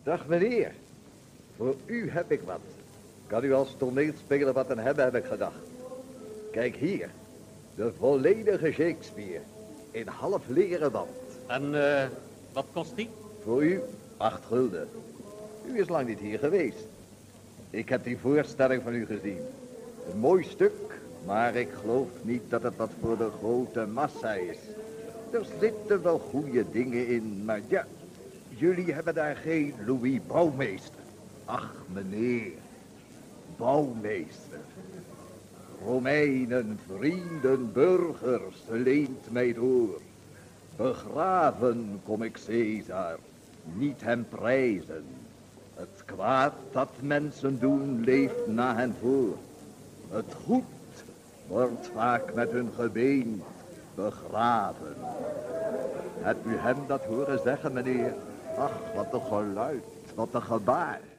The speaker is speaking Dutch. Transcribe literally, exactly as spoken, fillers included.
Dag meneer, voor u heb ik wat. Kan u als toneelspeler wat aan hebben, heb ik gedacht. Kijk hier, de volledige Shakespeare, in half leren band. En uh, wat kost die? Voor u, acht gulden. U is lang niet hier geweest. Ik heb die voorstelling van u gezien. Een mooi stuk, maar ik geloof niet dat het wat voor de grote massa is. Er zitten wel goede dingen in, maar ja, jullie hebben daar geen Louis Bouwmeester. Ach, meneer, Bouwmeester. Romeinen, vrienden, burgers, leent mij door. Begraven kom ik Caesar, niet hem prijzen. Het kwaad dat mensen doen, leeft na hen voor. Het goed wordt vaak met hun gebeen begraven. Hebt u hem dat horen zeggen, meneer? Ach, wat een geluid, wat een gebaar.